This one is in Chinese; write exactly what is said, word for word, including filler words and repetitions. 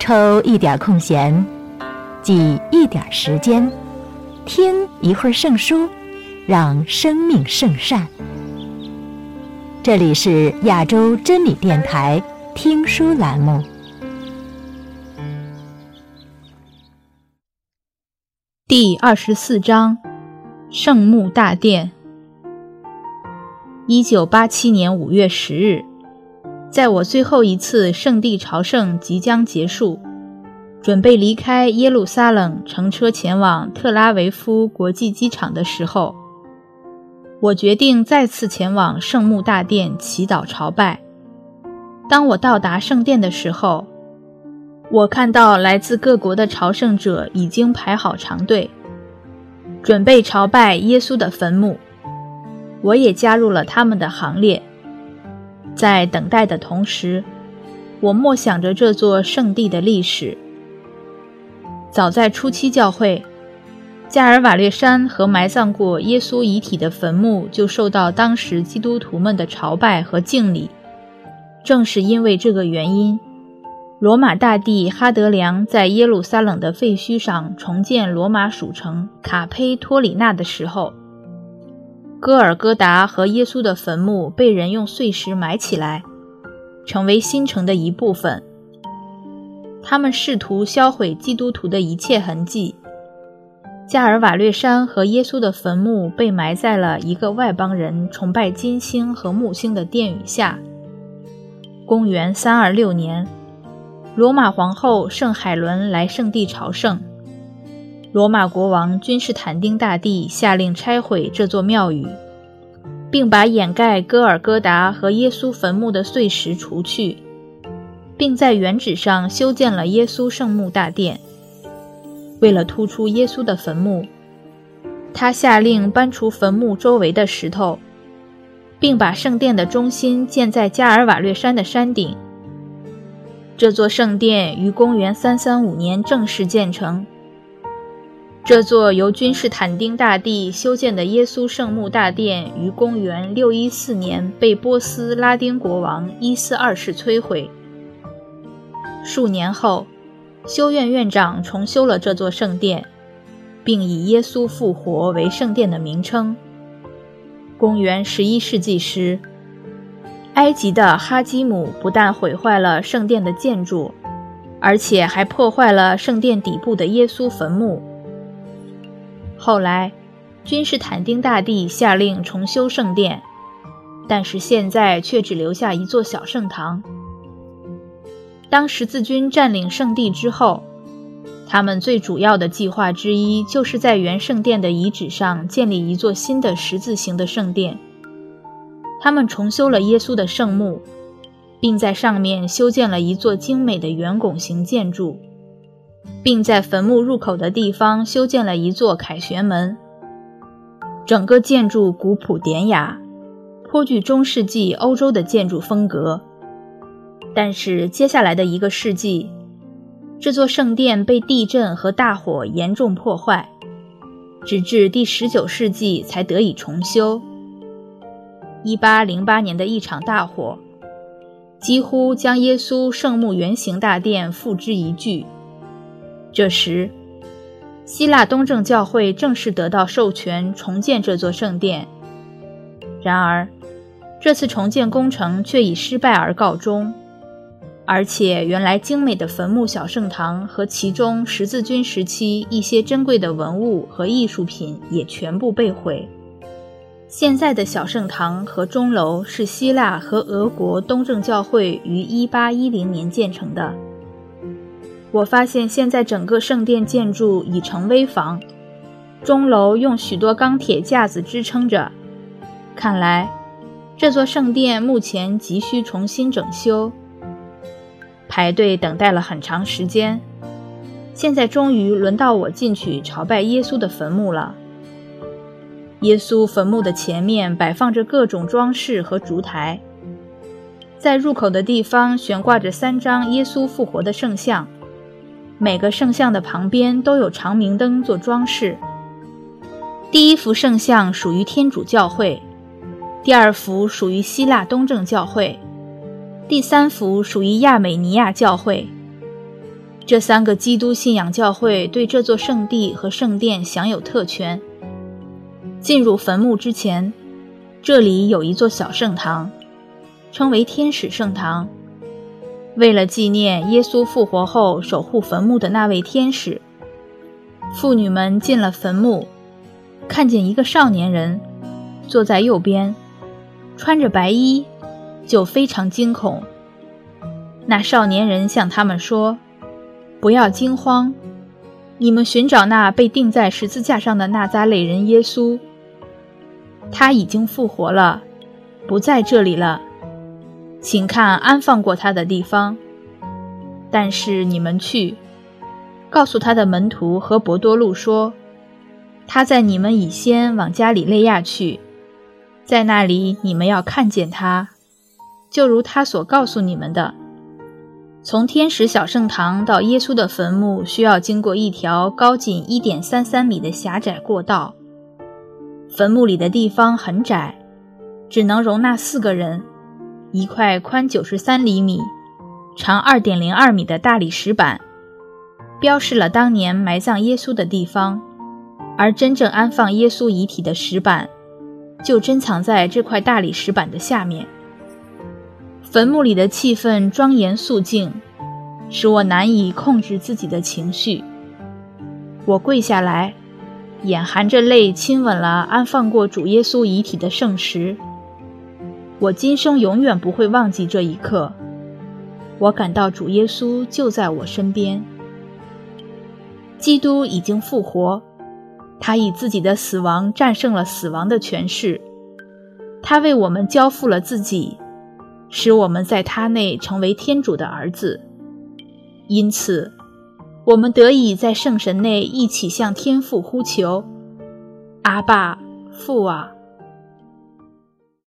抽一点空闲，挤一点时间，听一会儿圣书，让生命圣善。这里是亚洲真理电台听书栏目。 第二十四章，圣墓大殿。一九八七年五月十日，在我最后一次圣地朝圣即将结束，准备离开耶路撒冷乘车前往特拉维夫国际机场的时候，我决定再次前往圣墓大殿祈祷朝拜。当我到达圣殿的时候，我看到来自各国的朝圣者已经排好长队，准备朝拜耶稣的坟墓。我也加入了他们的行列。在等待的同时，我默想着这座圣地的历史。早在初期教会，加尔瓦略山和埋葬过耶稣遗体的坟墓就受到当时基督徒们的朝拜和敬礼。正是因为这个原因，罗马大帝哈德良在耶路撒冷的废墟上重建罗马属城卡佩托里纳的时候，哥尔哥达和耶稣的坟墓被人用碎石埋起来，成为新城的一部分。他们试图销毁基督徒的一切痕迹。加尔瓦略山和耶稣的坟墓被埋在了一个外邦人崇拜金星和木星的殿宇下。公元三二六年，罗马皇后圣海伦来圣地朝圣，罗马国王君士坦丁大帝下令拆毁这座庙宇，并把掩盖哥尔哥达和耶稣坟墓的碎石除去，并在原址上修建了耶稣圣墓大殿。为了突出耶稣的坟墓，他下令搬除坟墓周围的石头，并把圣殿的中心建在加尔瓦略山的山顶。这座圣殿于公元三三五年正式建成。这座由君士坦丁大帝修建的耶稣圣墓大殿于公元六一四年被波斯拉丁国王伊斯二世摧毁。数年后，修院院长重修了这座圣殿，并以耶稣复活为圣殿的名称。公元十一世纪时，埃及的哈基姆不但毁坏了圣殿的建筑，而且还破坏了圣殿底部的耶稣坟墓。后来，君士坦丁大帝下令重修圣殿，但是现在却只留下一座小圣堂。当十字军占领圣地之后，他们最主要的计划之一就是在原圣殿的遗址上建立一座新的十字形的圣殿。他们重修了耶稣的圣墓，并在上面修建了一座精美的圆拱形建筑，并在坟墓入口的地方修建了一座凯旋门。整个建筑古朴典雅，颇具中世纪欧洲的建筑风格。但是接下来的一个世纪，这座圣殿被地震和大火严重破坏，直至第十九世纪才得以重修。一八零八年的一场大火几乎将耶稣圣墓圆形大殿付之一炬。这时，希腊东正教会正式得到授权重建这座圣殿。然而，这次重建工程却以失败而告终。而且原来精美的坟墓小圣堂和其中十字军时期一些珍贵的文物和艺术品也全部被毁。现在的小圣堂和钟楼是希腊和俄国东正教会于一八一零年建成的。我发现现在整个圣殿建筑已成危房，钟楼用许多钢铁架子支撑着。看来这座圣殿目前急需重新整修。排队等待了很长时间，现在终于轮到我进去朝拜耶稣的坟墓了。耶稣坟墓的前面摆放着各种装饰和烛台，在入口的地方悬挂着三张耶稣复活的圣像，每个圣像的旁边都有长明灯做装饰。第一幅圣像属于天主教会，第二幅属于希腊东正教会，第三幅属于亚美尼亚教会。 这三个基督信仰教会对这座圣地和圣殿享有特权。进入坟墓之前，这里有一座小圣堂，称为天使圣堂。为了纪念耶稣复活后守护坟墓的那位天使，妇女们进了坟墓，看见一个少年人坐在右边，穿着白衣，就非常惊恐。那少年人向他们说：不要惊慌，你们寻找那被钉在十字架上的纳匝肋人耶稣，他已经复活了，不在这里了，请看安放过他的地方。但是你们去，告诉他的门徒和伯多禄说，他在你们以先往加里肋亚去，在那里你们要看见他，就如他所告诉你们的。从天使小圣堂到耶稣的坟墓需要经过一条高仅 一点三三 米的狭窄过道，坟墓里的地方很窄，只能容纳四个人。一块宽九十三厘米、长 二点零二 米的大理石板标示了当年埋葬耶稣的地方，而真正安放耶稣遗体的石板就珍藏在这块大理石板的下面。坟墓里的气氛庄严肃静，使我难以控制自己的情绪。我跪下来，眼含着泪亲吻了安放过主耶稣遗体的圣石。我今生永远不会忘记这一刻，我感到主耶稣就在我身边。基督已经复活，他以自己的死亡战胜了死亡的权势，他为我们交付了自己，使我们在他内成为天主的儿子。因此，我们得以在圣神内一起向天父呼求：阿爸，父啊！